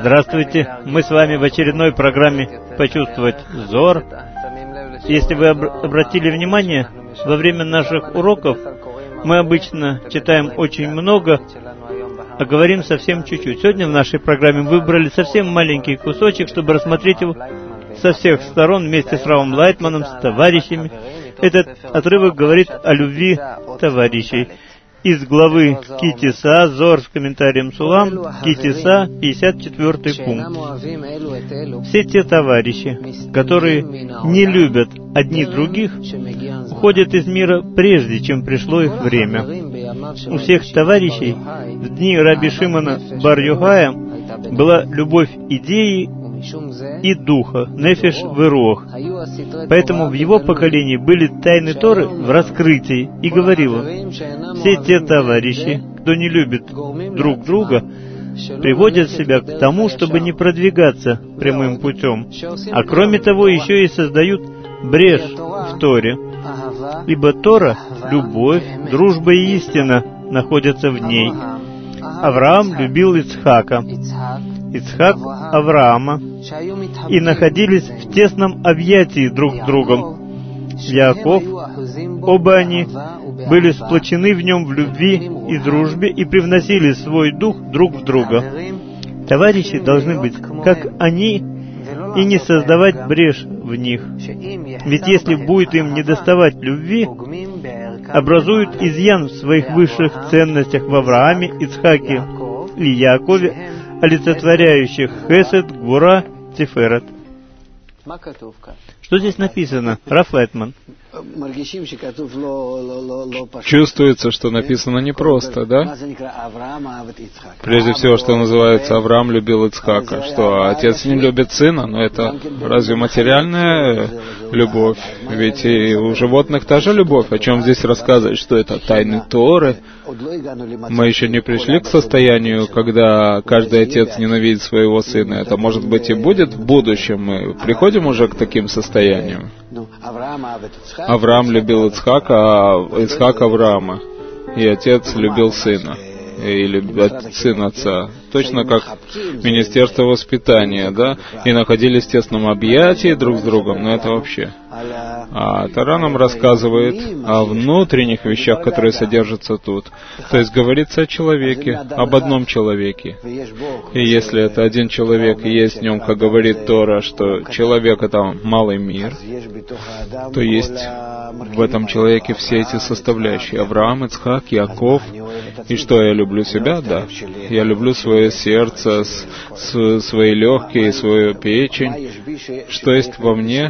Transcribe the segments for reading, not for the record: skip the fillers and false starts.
Здравствуйте, мы с вами в очередной программе «Почувствовать Зор». Если вы обратили внимание, во время наших уроков мы обычно читаем очень много, а говорим совсем чуть-чуть. Сегодня в нашей программе выбрали совсем маленький кусочек, чтобы рассмотреть его со всех сторон вместе с Равом Лайтманом, с товарищами. Этот отрывок говорит о любви товарищей. Из главы Ки-Тиса, Зор с комментарием Сулам, Ки-Тиса, 54 пункт. Все те товарищи, которые не любят одни других, уходят из мира прежде, чем пришло их время. У всех товарищей в дни Раби Шимона бар-Йохая была любовь идеи и духа, нефеш ве-руах. Поэтому в его поколении были тайны Торы в раскрытии, и говорило: все те товарищи, кто не любит друг друга, приводят себя к тому, чтобы не продвигаться прямым путем, а кроме того еще и создают брешь в Торе, ибо Тора, любовь, дружба и истина находятся в ней. Авраам любил Ицхака, Ицхак Авраама, и находились в тесном объятии друг с другом. Яаков, оба они были сплочены в нем в любви и дружбе и привносили свой дух друг в друга. Товарищи должны быть как они и не создавать брешь в них. Ведь если будет им недоставать любви, образуют изъян в своих высших ценностях в Аврааме, Ицхаке и Яакове, олицетворяющих хесед, гвура, тиферет. Что здесь написано, Рав Лайтман? Чувствуется, что написано непросто, да? Прежде всего, что называется, Авраам любил Ицхака. Что, отец не любит сына? Но это разве материальная любовь? Ведь и у животных та же любовь. О чем здесь рассказывать? Что это тайны Торы? Мы еще не пришли к состоянию, когда каждый отец ненавидит своего сына. Это, может быть, и будет в будущем. Мы приходим уже к таким состояниям. Авраам любил Ицхака, а Ицхак Авраама. И отец любил сына. Или сын отца. Точно как Министерство воспитания, да? И находились в тесном объятии друг с другом. Но это вообще. А Тора нам рассказывает о внутренних вещах, которые содержатся тут. То есть говорится о человеке, об одном человеке. И если это один человек, и есть в нем, как говорит Тора, что человек — это малый мир, то есть в этом человеке все эти составляющие. Авраам, Ицхак, Яаков. И что, я люблю себя? Да. Я люблю свое сердце, свои легкие, свою печень. Что есть во мне?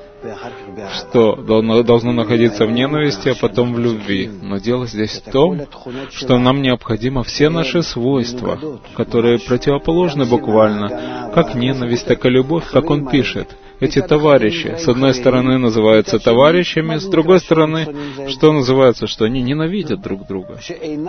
Что должно находиться в ненависти, а потом в любви. Но дело здесь в том, что нам необходимо все наши свойства, которые противоположны буквально, как ненависть, так и любовь, как он пишет. Эти товарищи, с одной стороны, называются товарищами, с другой стороны, что называется, что они ненавидят друг друга.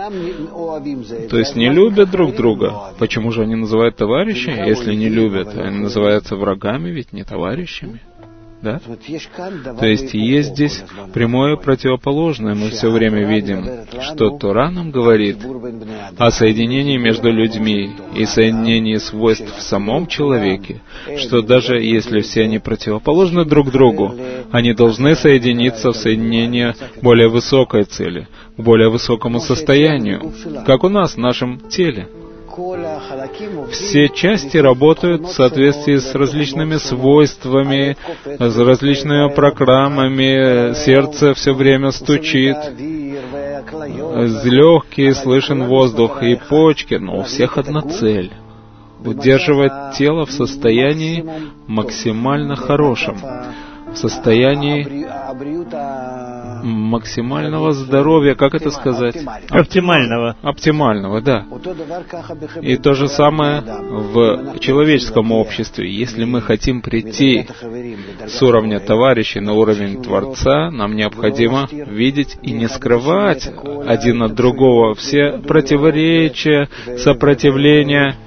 То есть не любят друг друга. Почему же они называют товарищи, если не любят? Они называются врагами, ведь не товарищами. Да? То есть здесь прямое противоположное. Мы все время видим, что Тора нам говорит о соединении между людьми и соединении свойств в самом человеке, что даже если все они противоположны друг другу, они должны соединиться в соединение более высокой цели, к более высокому состоянию, как у нас в нашем теле. Все части работают в соответствии с различными свойствами, с различными программами, сердце все время стучит, легкие слышен воздух и почки, но у всех одна цель — удерживать тело в состоянии максимально хорошем, в состоянии максимального здоровья, как это сказать? Оптимального, да. И то же самое в человеческом обществе. Если мы хотим прийти с уровня товарищей на уровень Творца, нам необходимо видеть и не скрывать один от другого все противоречия, сопротивления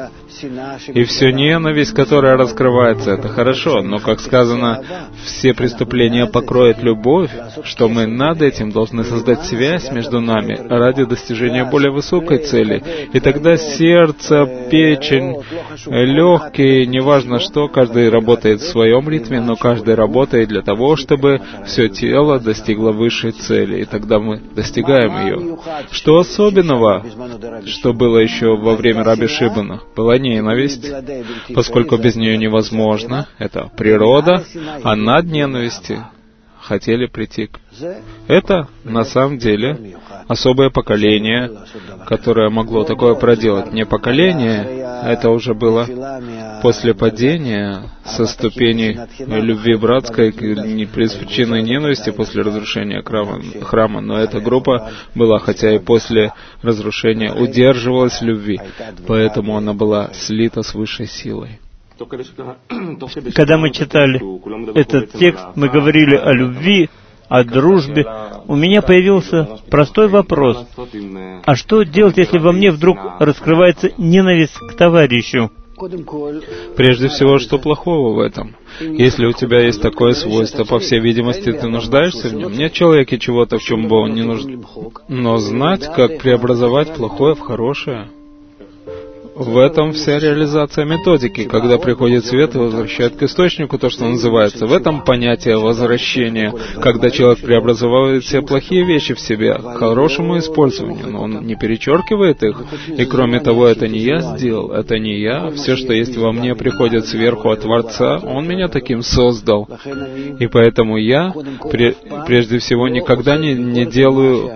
И всю ненависть, которая раскрывается, это хорошо. Но, как сказано, все преступления покроет любовь, что мы над этим должны создать связь между нами ради достижения более высокой цели. И тогда сердце, печень, легкие, неважно что, каждый работает в своем ритме, но каждый работает для того, чтобы все тело достигло высшей цели. И тогда мы достигаем ее. Что особенного, что было еще во время Раби Шимона? Была ненависть, поскольку без нее невозможно. Это природа, а над ненависти хотели прийти. Это, на самом деле, особое поколение, которое могло такое проделать. Не поколение, это уже было после падения со ступеней любви братской, не без причины ненависти после разрушения храма, но эта группа была, хотя и после разрушения, удерживалась в любви, поэтому она была слита с высшей силой. Когда мы читали этот текст, мы говорили о любви, о дружбе. У меня появился простой вопрос. А что делать, если во мне вдруг раскрывается ненависть к товарищу? Прежде всего, что плохого в этом? Если у тебя есть такое свойство, по всей видимости, ты нуждаешься в нем. Нет человека чего-то, в чем бы он не нужен. Но знать, как преобразовать плохое в хорошее, в этом вся реализация методики. Когда приходит свет и возвращает к источнику то, что называется. В этом понятие возвращения, когда человек преобразовывает все плохие вещи в себе к хорошему использованию, но он не перечеркивает их. И кроме того, это не я сделал, это не я. Все, что есть во мне, приходит сверху от Творца. Он меня таким создал. И поэтому я, прежде всего, никогда не делаю,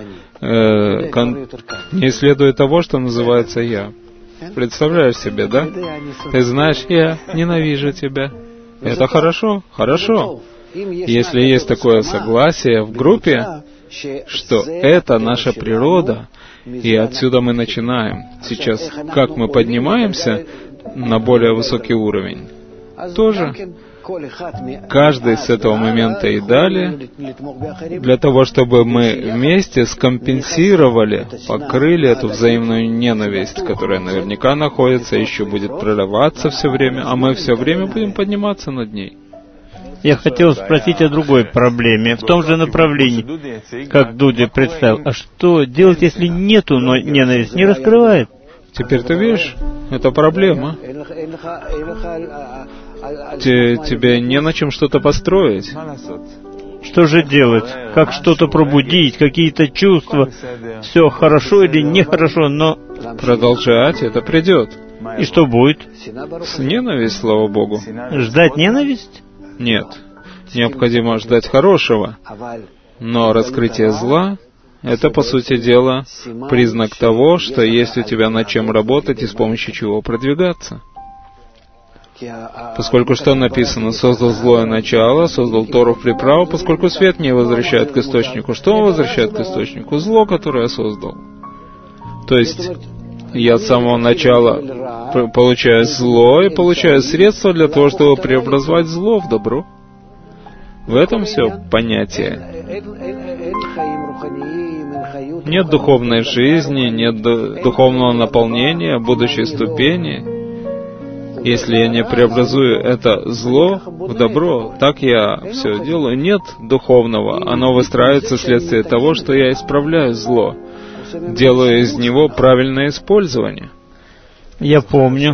не исследую того, что называется «я». Представляешь себе, да? Ты знаешь, я ненавижу тебя. Это хорошо, хорошо. Если есть такое согласие в группе, что это наша природа, и отсюда мы начинаем. Сейчас, как мы поднимаемся на более высокий уровень, тоже каждый с этого момента и далее, для того, чтобы мы вместе скомпенсировали, покрыли эту взаимную ненависть, которая наверняка находится, еще будет прорываться все время, а мы все время будем подниматься над ней. Я хотел спросить о другой проблеме, в том же направлении, как Дуди представил. А что делать, если нету, но ненависть не раскрывает? Теперь ты видишь, это проблема. Тебе не на чем что-то построить. Что же делать? Как что-то пробудить, какие-то чувства? Все хорошо или нехорошо, но... Продолжать, это придет. И что будет? Ненависть, слава Богу. Ждать ненависть? Нет. Необходимо ждать хорошего. Но раскрытие зла — это, по сути дела, признак того, что есть у тебя над чем работать и с помощью чего продвигаться. Поскольку что написано? Создал злое начало, создал Тору в приправу, поскольку свет не возвращает к источнику. Что он возвращает к источнику? Зло, которое я создал. То есть, я с самого начала получаю зло и получаю средства для того, чтобы преобразовать зло в добро. В этом все понятие. Нет духовной жизни, нет духовного наполнения, будущей ступени. Если я не преобразую это зло в добро, так я все делаю. Нет духовного. Оно выстраивается вследствие того, что я исправляю зло. Делаю из него правильное использование. Я помню,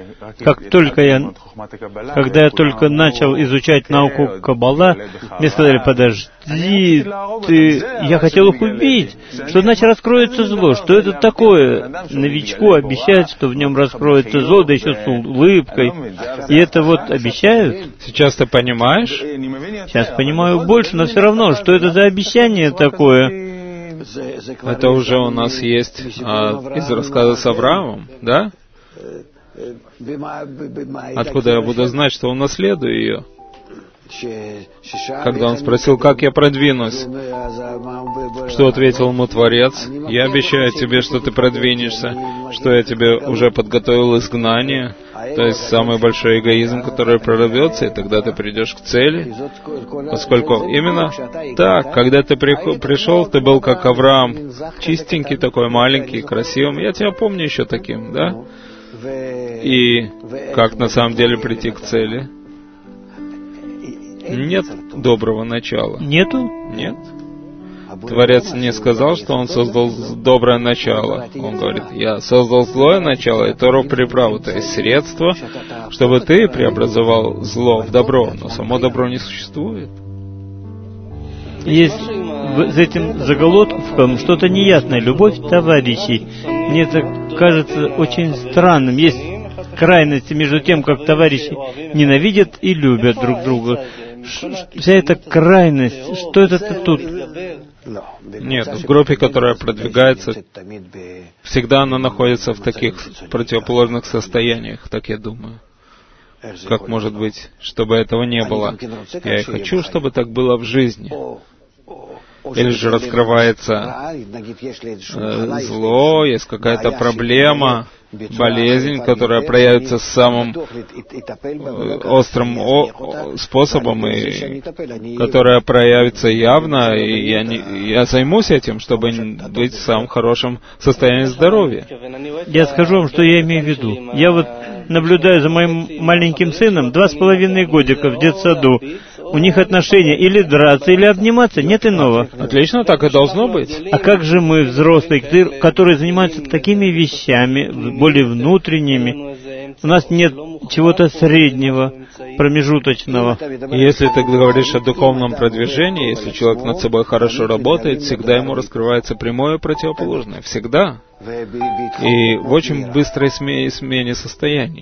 когда я только начал изучать науку Каббала, мне сказали: подожди, я хотел их убить, что значит раскроется зло, что это такое? Новичку обещают, что в нем раскроется зло, да еще с улыбкой. И это вот обещают. Сейчас ты понимаешь? Сейчас понимаю больше, но все равно, что это за обещание такое? Это уже у нас есть из рассказа с Авраамом, да? Откуда я буду знать, что унаследую ее? Когда он спросил, как я продвинусь, что ответил ему Творец? Я обещаю тебе, что ты продвинешься, что я тебе уже подготовил изгнание, то есть самый большой эгоизм, который прорвется, и тогда ты придешь к цели. Поскольку именно так, когда ты пришел, ты был как Авраам, чистенький такой, маленький, красивым. Я тебя помню еще таким, да? И как на самом деле прийти к цели? Нет доброго начала. Нету? Нет. Творец не сказал, что Он создал доброе начало. Он говорит, я создал злое начало и Тору приправу, то есть средство, чтобы ты преобразовал зло в добро, но само добро не существует. Есть за этим заголовком что-то неясное. Любовь товарищей. Мне это кажется очень странным. Есть крайности между тем, как товарищи ненавидят и любят друг друга. Вся эта крайность, что это тут? Нет, в группе, которая продвигается, всегда она находится в таких противоположных состояниях, так я думаю. Как может быть, чтобы этого не было? Я и хочу, чтобы так было в жизни. Или же раскрывается зло, есть какая-то проблема, болезнь, которая проявится самым острым способом, и которая проявится явно, и я займусь этим, чтобы быть в самом хорошем состоянии здоровья. Я скажу вам, что я имею в виду. Я вот наблюдаю за моим маленьким сыном, 2,5 годика в детсаду. У них отношения или драться, или обниматься, нет иного. Отлично, так и должно быть. А как же мы, взрослые, которые занимаются такими вещами, более внутренними? У нас нет чего-то среднего, промежуточного. Если ты говоришь о духовном продвижении, если человек над собой хорошо работает, всегда ему раскрывается прямое и противоположное. Всегда. И в очень быстрой смене состояний.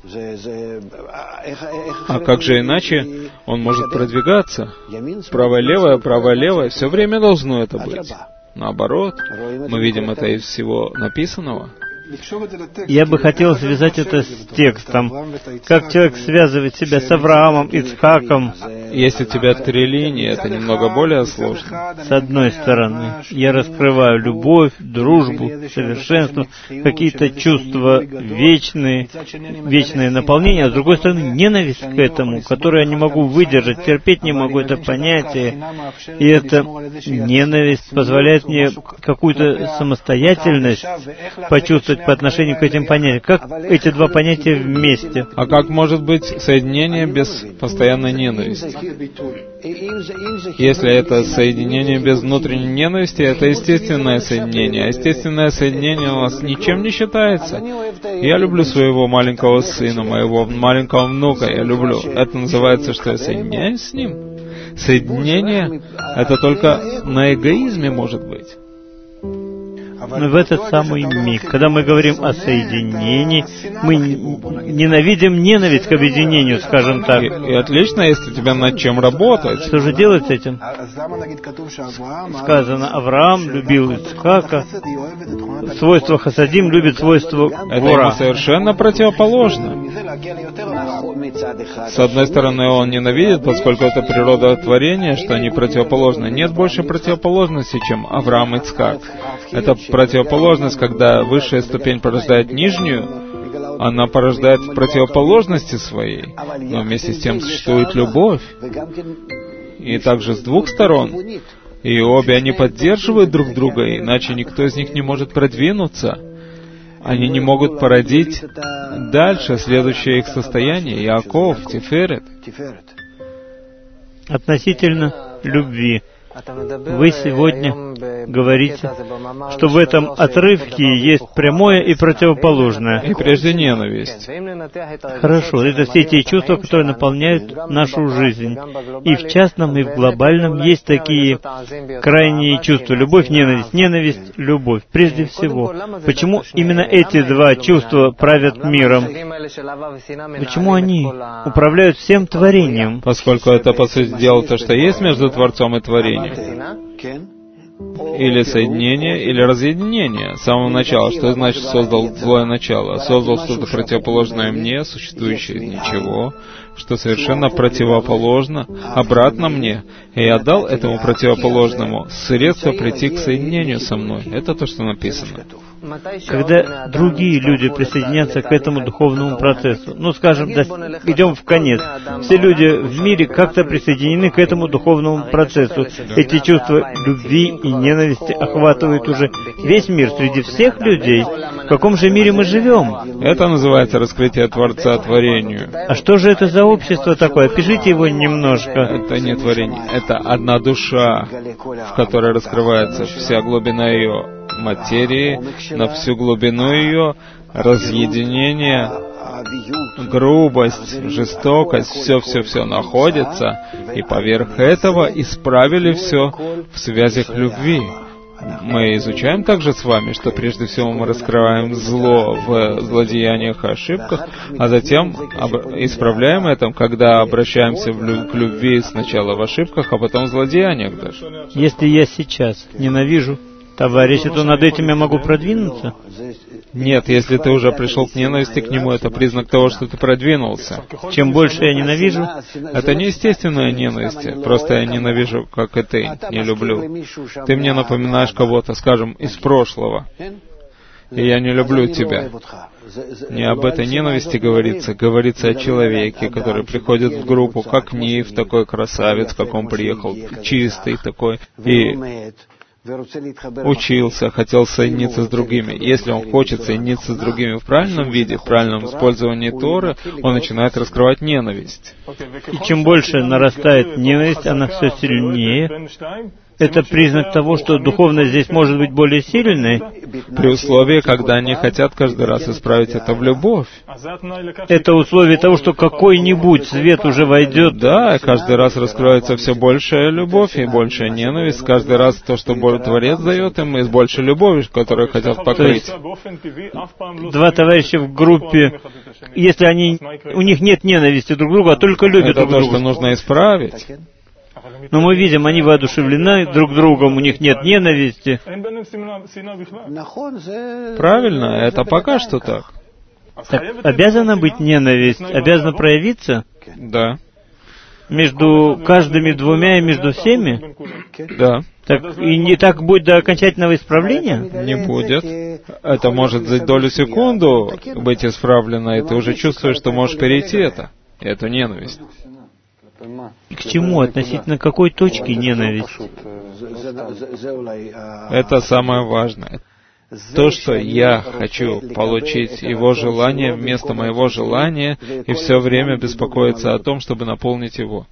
А как же иначе он может продвигаться? Правое-левое, все время должно это быть. Наоборот, мы видим это из всего написанного. Я бы хотел связать это с текстом. Как человек связывает себя с Авраамом, Ицхаком. Если у тебя 3 линии, это немного более сложно. С одной стороны, я раскрываю любовь, дружбу, совершенство, какие-то чувства вечные, вечное наполнение, а с другой стороны, ненависть к этому, которую я не могу выдержать, терпеть не могу это понятие. И эта ненависть позволяет мне какую-то самостоятельность почувствовать по отношению к этим понятиям. Как эти два понятия вместе? А как может быть соединение без постоянной ненависти? Если это соединение без внутренней ненависти, это естественное соединение. А естественное соединение у нас ничем не считается. Я люблю своего маленького сына, моего маленького внука, я люблю. Это называется, что я соединяюсь с ним. Соединение — это только на эгоизме может быть. Но в этот самый миг, когда мы говорим о соединении, мы ненавидим ненависть к объединению, скажем так. И отлично, если тебе над чем работать. Что же делать с этим? Сказано, Авраам любил Ицхака, свойство хасадим любит свойство гора. Это ему совершенно противоположно. С одной стороны, он ненавидит, поскольку это природа творения, что они противоположны. Нет больше противоположности, чем Авраам и Ицхак. Это противоположность, когда высшая ступень порождает нижнюю, она порождает в противоположности своей, но вместе с тем существует любовь. И также с двух сторон. И обе они поддерживают друг друга, иначе никто из них не может продвинуться. Они не могут породить дальше следующее их состояние, Яаков, Тиферет. Относительно любви. Вы сегодня говорите, что в этом отрывке есть прямое и противоположное. И прежде ненависть. Хорошо, это все те чувства, которые наполняют нашу жизнь. И в частном, и в глобальном есть такие крайние чувства. Любовь, ненависть, любовь. Прежде всего, почему именно эти два чувства правят миром? Почему они управляют всем творением? Поскольку это, по сути дела, то, что есть между Творцом и творением. Или соединение, или разъединение. С самого начала. Что значит создал злое начало? Создал что-то противоположное мне, существующее из ничего, что совершенно противоположно, обратно мне. И я дал этому противоположному средство прийти к соединению со мной. Это то, что написано. когда другие люди присоединятся к этому духовному процессу. Ну, скажем, идем в конец. Все люди в мире как-то присоединены к этому духовному процессу. Эти чувства любви и ненависти охватывают уже весь мир среди всех людей. В каком же мире мы живем? Это называется раскрытие Творца творению. А что же это за общество такое? Опишите его немножко. Это не творение, это одна душа, в которой раскрывается вся глубина ее материи, на всю глубину ее разъединение, грубость, жестокость, все все находится, и поверх этого исправили все в связях любви. Мы изучаем также с вами, что прежде всего мы раскрываем зло в злодеяниях и ошибках, а затем исправляем это, когда обращаемся к любви сначала в ошибках, а потом в злодеяниях даже. Если я сейчас ненавижу товарища, то над этим я могу продвинуться? Нет, если ты уже пришел к ненависти к нему, это признак того, что ты продвинулся. Чем больше я ненавижу... Это не естественная ненависть, просто я ненавижу, как и ты, не люблю. Ты мне напоминаешь кого-то, скажем, из прошлого, и я не люблю тебя. Не об этой ненависти говорится о человеке, который приходит в группу, как Нив, такой красавец, как он приехал, чистый такой, и учился, хотел соединиться с другими. Если он хочет соединиться с другими в правильном виде, в правильном использовании Торы, он начинает раскрывать ненависть. И чем больше нарастает ненависть, она все сильнее. Это признак того, что духовность здесь может быть более сильной. При условии, когда они хотят каждый раз исправить это в любовь. Это условие того, что какой-нибудь свет уже войдет. Да, каждый раз раскроется все большая любовь и большая ненависть. Каждый раз то, что Творец дает им, из большей любови, которую хотят покрыть. Два товарища в группе, если у них нет ненависти друг к другу, а только любят друг друга. Это то, что нужно исправить. Но мы видим, они воодушевлены друг другом, у них нет ненависти. Правильно, это пока что так. Так обязана быть ненависть, обязана проявиться? Да. Между каждыми двумя и между всеми? Да. Так, и не так будет до окончательного исправления? Не будет. Это может за долю секунду быть исправлено, и ты уже чувствуешь, что можешь перейти эту ненависть. К чему, относительно какой точки ненависть? Это самое важное. То, что я хочу получить его желание вместо моего желания, и все время беспокоиться о том, чтобы наполнить его.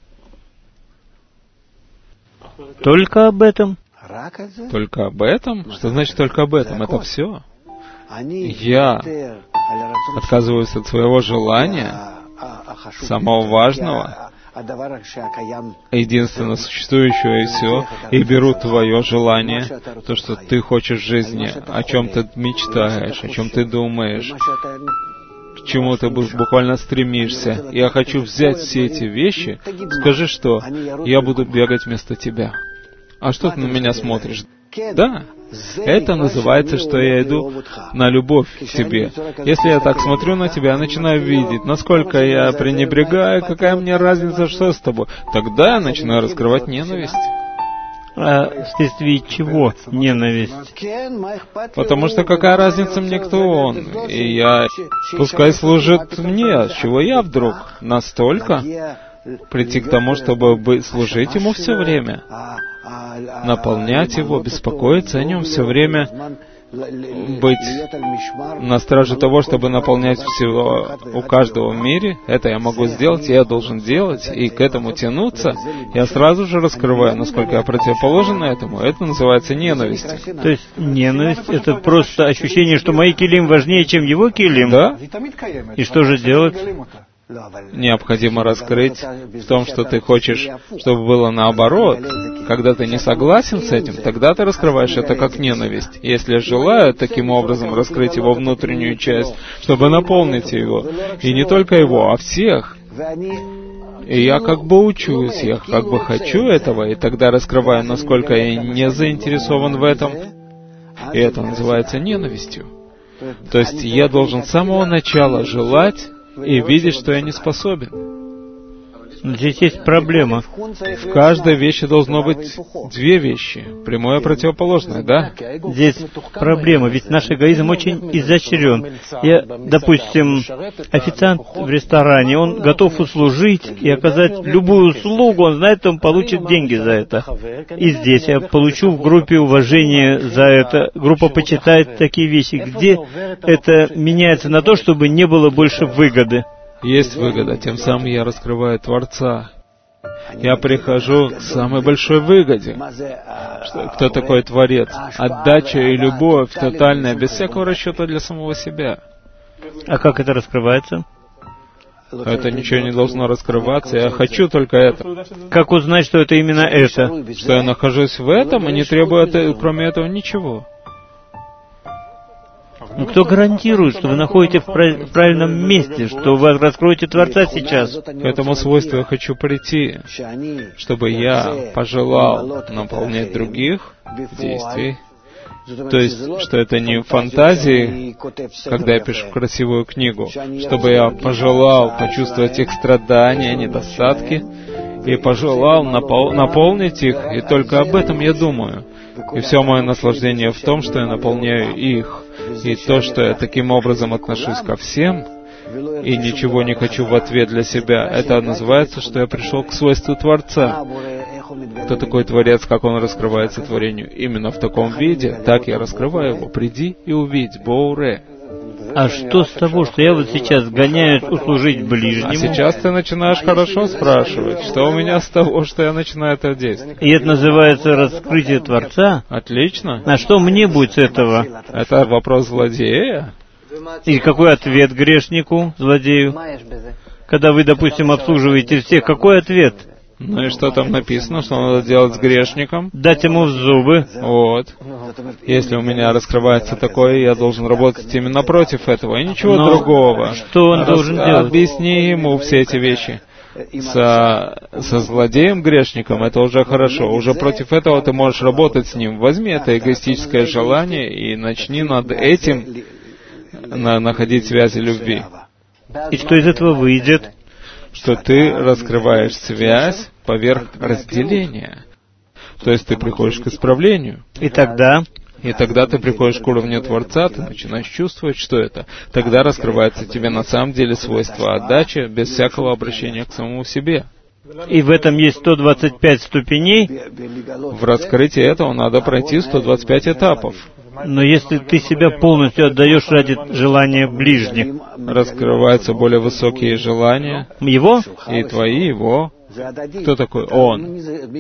Только об этом? Только об этом? Что значит только об этом? Это все. Я отказываюсь от своего желания, самого важного, единственно существующего и все, и беру твое желание, то, что ты хочешь в жизни, о чем ты мечтаешь, о чем ты думаешь, к чему ты буквально стремишься. Я хочу взять все эти вещи, скажи, что я буду бегать вместо тебя. А что ты на меня смотришь? Да, это называется, что я иду на любовь к тебе. Если я так смотрю на тебя, я начинаю видеть, насколько я пренебрегаю, какая мне разница, что с тобой. Тогда я начинаю раскрывать ненависть. А вследствие чего ненависть? Потому что какая разница мне, кто он? И я, пускай служит мне, с чего я вдруг настолько прийти к тому, чтобы служить ему все время, наполнять его, беспокоиться о нем все время, быть на страже того, чтобы наполнять всего у каждого в мире. Это я могу сделать, я должен делать, и к этому тянуться. Я сразу же раскрываю, насколько я противоположен этому. Это называется ненависть. То есть ненависть — это просто ощущение, что мои килим важнее, чем его килим? Да. И что же делать? Необходимо раскрыть в том, что ты хочешь, чтобы было наоборот. Когда ты не согласен с этим, тогда ты раскрываешь это как ненависть. Если я желаю таким образом раскрыть его внутреннюю часть, чтобы наполнить его, и не только его, а всех, и я как бы учусь, я как бы хочу этого, и тогда раскрываю, насколько я не заинтересован в этом, и это называется ненавистью. То есть я должен с самого начала желать и видеть, что я не способен. Но здесь есть проблема. В каждой вещи должно быть две вещи, прямое и противоположное, да? Здесь проблема, ведь наш эгоизм очень изощрен. Допустим, официант в ресторане, он готов услужить и оказать любую услугу, он знает, что он получит деньги за это. И здесь я получу в группе уважение за это. Группа почитает такие вещи, где это меняется на то, чтобы не было больше выгоды. Есть выгода, тем самым я раскрываю Творца. Я прихожу к самой большой выгоде. Кто такой Творец? Отдача и любовь тотальная, без всякого расчета для самого себя. А как это раскрывается? Это ничего не должно раскрываться, я хочу только это. Как узнать, что это именно это? Что я нахожусь в этом и не требую кроме этого ничего. Но кто гарантирует, что вы находитесь в правильном месте, что вы раскроете Творца сейчас? К этому свойству я хочу прийти, чтобы я пожелал наполнять других действий. То есть, что это не фантазии, когда я пишу красивую книгу, чтобы я пожелал почувствовать их страдания, недостатки, и пожелал наполнить их, и только об этом я думаю. И все мое наслаждение в том, что я наполняю их. И то, что я таким образом отношусь ко всем, и ничего не хочу в ответ для себя, это называется, что я пришел к свойству Творца. Кто такой Творец, как он раскрывается творению? Именно в таком виде, так я раскрываю его. Приди и увидь, Боуре. А что с того, что я вот сейчас гоняюсь услужить ближнему? А сейчас ты начинаешь хорошо спрашивать, что у меня с того, что я начинаю это действовать. И это называется раскрытие Творца? Отлично. А что мне будет с этого? Это вопрос злодея. И какой ответ грешнику, злодею? Когда вы, допустим, обслуживаете всех, какой ответ? Ну и что там написано, что надо делать с грешником? Дать ему в зубы. Вот. Если у меня раскрывается такое, я должен работать именно против этого, и ничего другого. Что он должен делать? Объясни ему все эти вещи. Со злодеем-грешником это уже хорошо. Уже против этого ты можешь работать с ним. Возьми это эгоистическое желание и начни над этим находить связи любви. И что из этого выйдет? Что ты раскрываешь связь поверх разделения. То есть ты приходишь к исправлению. И тогда ты приходишь к уровню Творца, ты начинаешь чувствовать, что это. Тогда раскрывается тебе на самом деле свойство отдачи, без всякого обращения к самому себе. И в этом есть 125 ступеней. В раскрытии этого надо пройти 125 этапов. Но если ты себя полностью отдаешь ради желания ближних, раскрываются более высокие желания. Его? И твои, его. Кто такой он?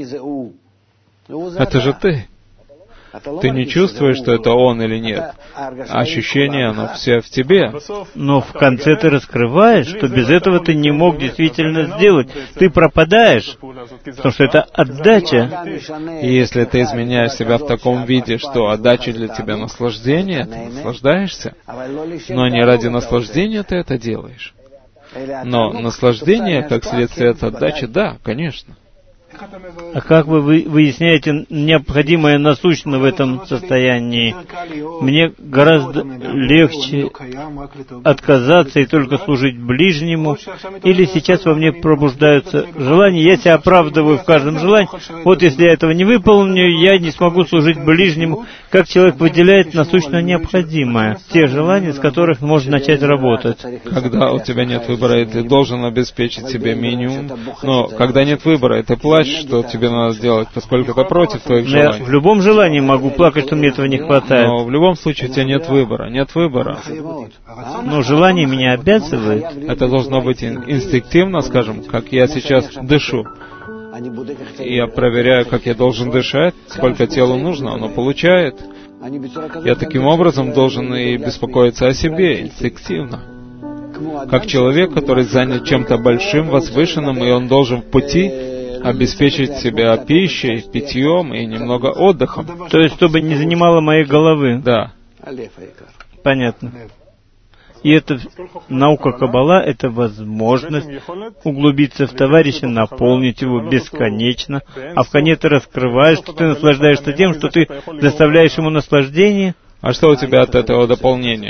Это же ты. Ты не чувствуешь, что это он или нет. Ощущение, оно все в тебе. Но в конце ты раскрываешь, что без этого ты не мог действительно сделать. Ты пропадаешь, потому что это отдача. И если ты изменяешь себя в таком виде, что отдача для тебя наслаждение, ты наслаждаешься. Но не ради наслаждения ты это делаешь. Но наслаждение, как следствие от отдачи, да, конечно. А как вы выясняете необходимое насущно в этом состоянии? Мне гораздо легче отказаться и только служить ближнему, или сейчас во мне пробуждаются желания, я себя оправдываю в каждом желании. Вот если я этого не выполню, я не смогу служить ближнему. Как человек выделяет насущно необходимое, те желания, с которых можно начать работать? Когда у тебя нет выбора, и ты должен обеспечить себе минимум, но когда нет выбора, и ты плачешь, что тебе надо сделать, поскольку это против твоих желаний. Я в любом желании могу плакать, что мне этого не хватает. Но в любом случае у тебя нет выбора. Нет выбора. Но желание меня обязывает. Это должно быть инстинктивно, скажем, как я сейчас дышу. И я проверяю, как я должен дышать, сколько телу нужно, оно получает. Я таким образом должен и беспокоиться о себе инстинктивно. Как человек, который занят чем-то большим, возвышенным, и он должен в пути обеспечить себя пищей, питьем и немного отдыхом. То есть, чтобы не занимало моей головы. Да. Понятно. И это наука Каббала, это возможность углубиться в товарища, наполнить его бесконечно, а в конце ты раскрываешь, что ты наслаждаешься тем, что ты доставляешь ему наслаждение. А что у тебя от этого дополнения?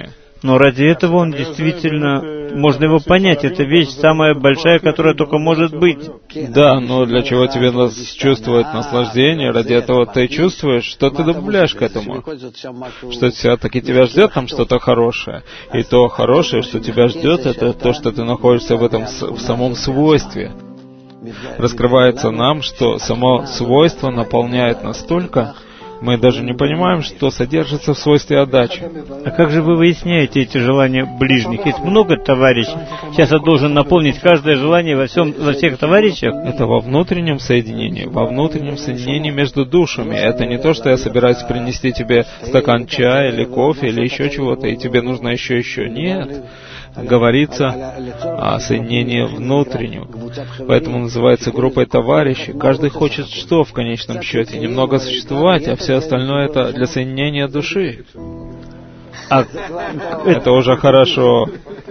Но ради этого он действительно, можно его понять, это вещь самая большая, которая только может быть. Да, но для чего тебе чувствовать наслаждение? Ради этого ты чувствуешь, что ты добавляешь к этому. Что все-таки тебя ждет там что-то хорошее. И то хорошее, что тебя ждет, это то, что ты находишься в самом свойстве. Раскрывается нам, что само свойство наполняет настолько, мы даже не понимаем, что содержится в свойстве отдачи. А как же вы выясняете эти желания ближних? Есть много товарищей. Сейчас я должен наполнить каждое желание во всех товарищах. Это во внутреннем соединении между душами. Это не то, что я собираюсь принести тебе стакан чая или кофе или еще чего-то, и тебе нужно еще. Нет. Говорится о соединении внутреннем. Поэтому называется группой товарищей. Каждый хочет что в конечном счете? Немного существовать, а все остальное это для соединения души. Это уже хорошо.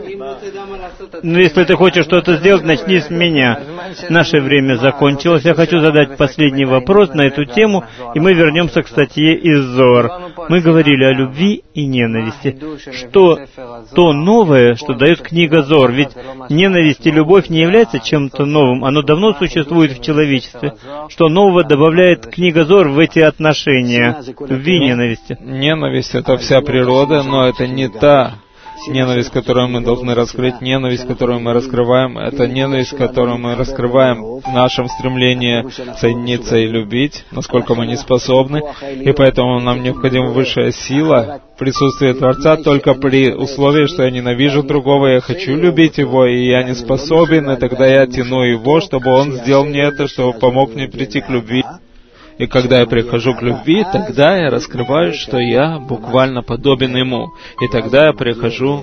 Но если ты хочешь что-то сделать, начни с меня. Наше время закончилось. Я хочу задать последний вопрос на эту тему, и мы вернемся к статье из Зоар. Мы говорили о любви и ненависти. Что то новое, что дает книга Зоар? Ведь ненависть и любовь не являются чем-то новым. Оно давно существует в человечестве. Что нового добавляет книга Зоар в эти отношения любви и ненависти? Ненависть — это вся природа, но это не та ненависть, которую мы должны раскрыть. Ненависть, которую мы раскрываем, это ненависть, которую мы раскрываем в нашем стремлении соединиться и любить, насколько мы не способны. И поэтому нам необходима высшая сила, присутствие Творца, только при условии, что я ненавижу другого, я хочу любить его, и я не способен, и тогда я тяну его, чтобы он сделал мне это, чтобы помог мне прийти к любви. И когда я прихожу к любви, тогда я раскрываю, что я буквально подобен Ему. И тогда я прихожу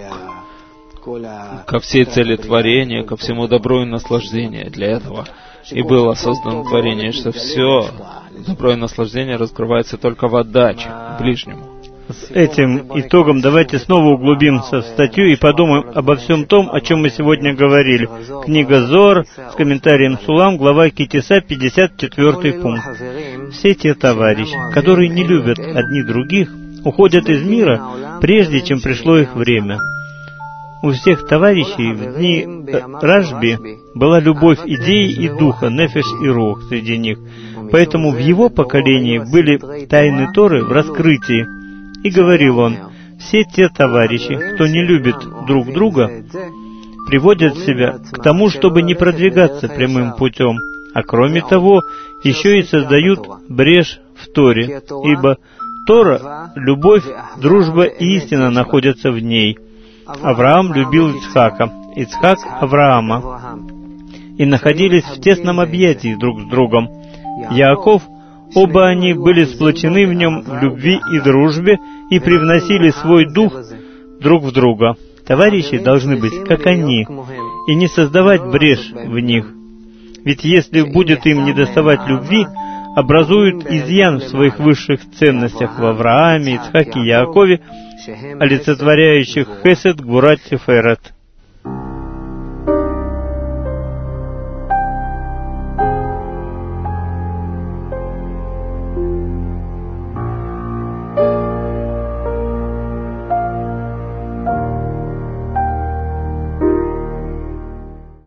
ко всей цели творения, ко всему добру и наслаждению. Для этого и было создано творение, что все добро и наслаждение раскрывается только в отдаче ближнему. С этим итогом давайте снова углубимся в статью и подумаем обо всем том, о чем мы сегодня говорили. Книга Зоар с комментарием Сулам, глава Китиса, 54 пункт. Все те товарищи, которые не любят одни других, уходят из мира, прежде чем пришло их время. У всех товарищей в дни Рашби была любовь идеи и духа, нефеш и рух среди них. Поэтому в его поколении были тайны Торы в раскрытии. И говорил он: все те товарищи, кто не любит друг друга, приводят себя к тому, чтобы не продвигаться прямым путем, а кроме того, еще и создают брешь в Торе, ибо Тора, любовь, дружба и истина находятся в ней. Авраам любил Ицхака, Ицхак — Авраама, и находились в тесном объятии друг с другом. Яаков — оба они были сплочены в нем в любви и дружбе и привносили свой дух друг в друга. Товарищи должны быть, как они, и не создавать брешь в них. Ведь если будет им недоставать любви, образуют изъян в своих высших ценностях в Аврааме, Ицхаке и Яакове, олицетворяющих хесед, гвурат, тиферет.